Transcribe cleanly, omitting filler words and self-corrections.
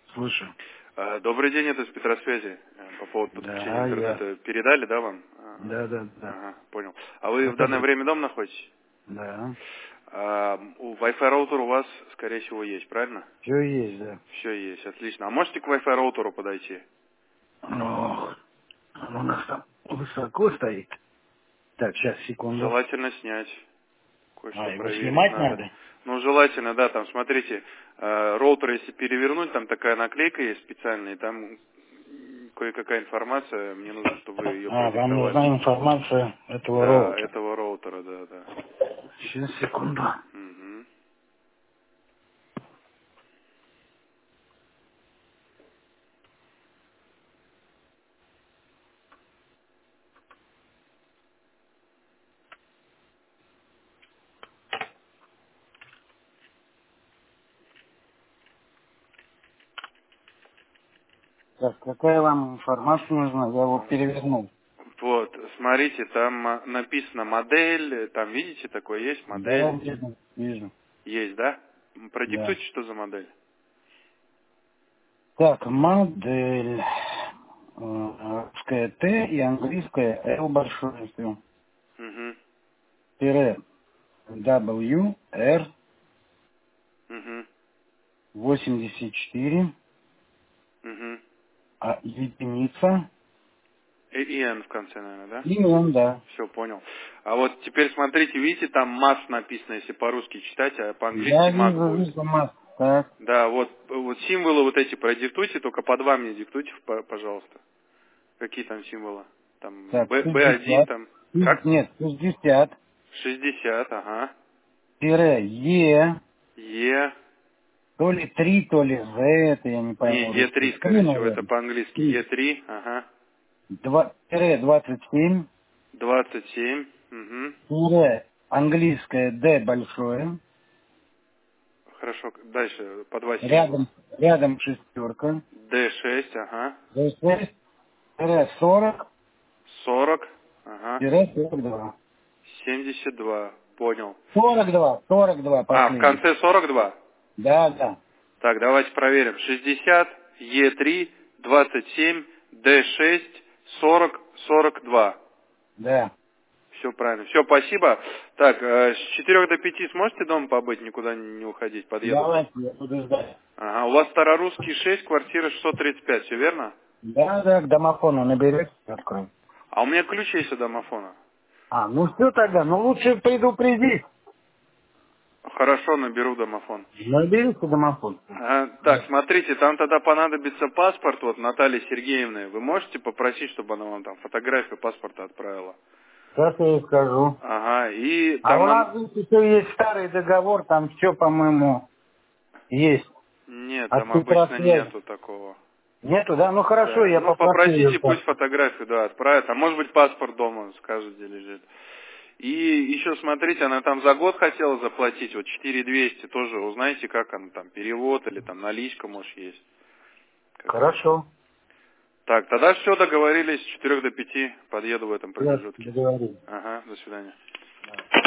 Слушаю. Добрый день, это с Петросвязи. По поводу подключения Да, интернета передали, да, вам? Да. Ага, понял. А вы в Это данное же- время дома находитесь? Да. Wi-Fi роутер у вас, скорее всего, есть, правильно? Все есть, да. Все есть, отлично. А можете к Wi-Fi роутеру подойти? Но он у нас там высоко стоит. Так, сейчас, секунду. Желательно снять. Кое-что Его проверить снимать надо. надо? Ну, желательно, да, там, смотрите, роутер, если перевернуть, там такая наклейка есть специальная, и там кое-какая информация, мне нужно, чтобы вы ее Вам продиктовали. нужна информация этого Да, роутера. этого роутера, да, да. Сейчас, секунду. Мгм. Так, какая вам информация нужна? Я его перевернул. Вот, смотрите, там написано модель, там видите, такое есть, Да, модель, вижу. есть, да? Да. Продиктуйте, что за модель. Так, модель. Русская Т и английская L большое все. Угу, Тире W R угу, 84, угу. единица, И N в конце, наверное, да? и он, да. Все, понял. А вот теперь смотрите, видите, там МАС написано, если по-русски читать, а по-английски Я МАК будет. вижу маску. Так, Да, вот символы вот эти продиктуйте, только по два мне диктуйте, пожалуйста. Какие там символы? Там так, B1, 60, там, как? нет, 60, 60, ага. тире Е, Е, то ли 3, то ли З, это я не не, пойму Е3, русский. 3, скорее всего, это наверное. по-английски. 3. Е3, ага. Тире 27, 27, угу. тире английское Д большое, Хорошо, дальше по два символа. рядом шестерка, D6, ага. Д6, тире 40, 40, ага. тире 42. 72, понял. 42 А, в последний. конце 42? Да. Так, давайте проверим. 60, Е3, 27, Д6, 40, 42. Да. Все правильно. Все, спасибо. Так, с 4 до 5 сможете дома побыть, никуда не уходить, подъеду? Давайте, я буду ждать. Ага, у вас Старорусский 6, квартира 635, все верно? Да, к домофону наберете, открою. А у меня ключ есть у домофона. Ну все тогда, лучше предупредить. Хорошо, наберу домофон. Наберите домофон. Так, смотрите, там тогда понадобится паспорт, вот, Натальи Сергеевны. Вы можете попросить, чтобы она вам там фотографию паспорта отправила? Сейчас я ей скажу. Ага, и А там у нам... нас здесь еще есть старый договор, там все, по-моему, есть. Нет, От там обычно Петросвязи. нету такого. Нету, да? Ну хорошо, Да, я ну попрошу ее. попросите, пусть фотографию, да, отправят. А может быть паспорт дома, скажет, где лежит. И еще смотрите, она там за год хотела заплатить, вот 4200 тоже, узнаете, как она там, перевод или там наличка, может, есть. Какая-то. Хорошо. Так, тогда все, договорились, с 4 до 5 подъеду в этом Я промежутке. договорюсь. Ага, до свидания.